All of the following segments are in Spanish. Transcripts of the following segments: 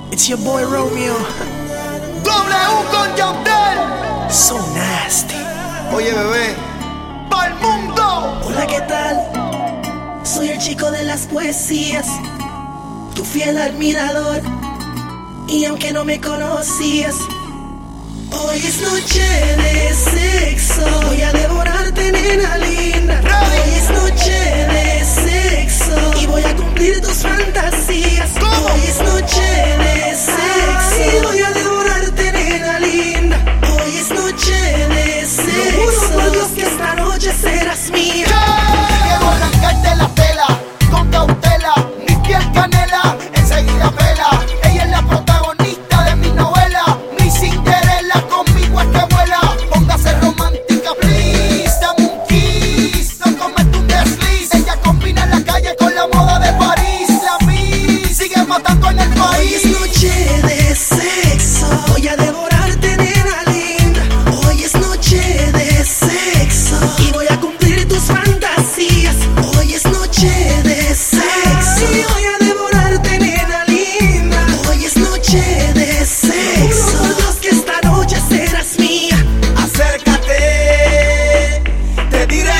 It's your boy Romeo. W con Yandel. So nasty. Oye, bebé, pa'l mundo. Hola, ¿qué tal? Soy el chico de las poesías, tu fiel admirador. Y aunque no me conocías, hoy es noche de sexo. Voy a devorarte, nena linda. Hoy es noche de sexo y voy a cumplir tus fantasías. Hoy es noche de sexo y voy a devorarte, nena linda. Hoy es noche de sexo. Lo juro por Dios que esta noche serás mía. Quiero arrancarte la tela con cautela, mi piel canela, enseguida pela. Ella es la protagonista de mi novela, mi Cinderella, conmigo es que vuela. Póngase romántica, please, dame un kiss, no comete un desliz. Ella combina la calle con la moda de París. La Miss sigue matando en el Hoy país. es noche de sexo, voy a devorarte, nena linda. Hoy es noche de sexo y voy a cumplir tus fantasías. Hoy es noche de sexo y voy a devorarte, nena linda. Hoy es noche de sexo. Por Dios que esta noche serás mía. Acércate, te diré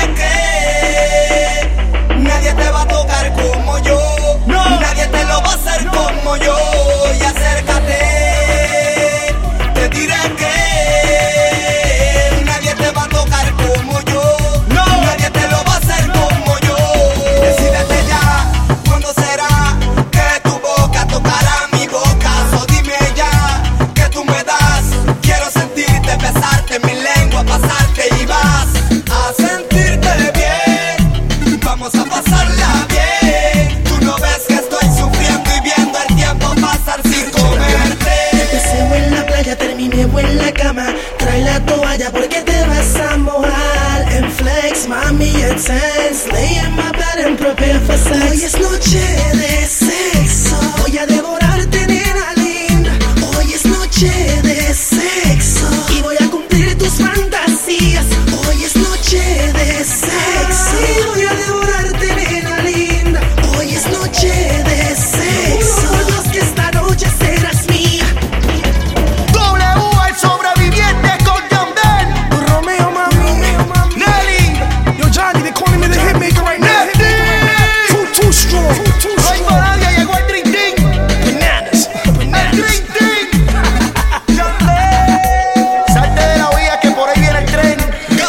que nadie te va a tocar como yo, nadie te lo va a hacer como yo. Y acércate, te diré que nadie te va a tocar como yo, nadie te lo va a hacer como yo. Decídete ya, ¿cuándo será que tu boca tocará mi boca? So dime ya, que tú me das, quiero sentirte, besarte, mi lengua pasarte y vas a sentirte bien. Vamos a pasarla bien. Tú no ves que estoy sufriendo y viendo el tiempo pasar sin comerte. Empecemos en la playa, terminemos en la cama. Trae la toalla porque te vas a mojar. En flex, mami, and tense. Lay in my bed and prepare for sex. Hoy es noche de sexo. Voy a devorarte, nena linda. Hoy es noche de sexo y voy a cumplir tus fantasías. Hoy es noche de sexo y voy a devorarte, nena linda. Hoy es noche de sexo. Por Dios que esta noche serás mía. W, el sobreviviente con Yandel. Romeo, mami. Nelly, Yo, Johnny, they calling me the hitmaker right now. Too strong. no hay para nadie, llegó el Dream Team. Bananas. El Dream Team. Yandel. Salte de la vía que por ahí viene el tren.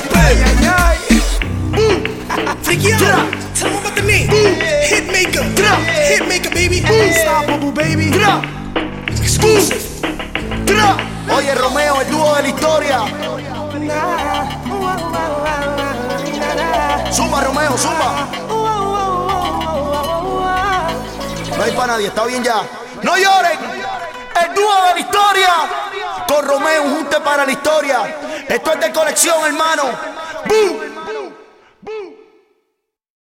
Freaky out. Tell them about the name. Hitmaker. Hitmaker, baby. Unstoppable, baby. Exclusive. Oye, Romeo, el dúo de la historia. Zumba, Romeo, zumba. No hay para nadie, está bien ya. ¡No lloren! El dúo de la historia. Con Romeo, un junte para la historia. Esto es de colección, hermano. ¡Bum!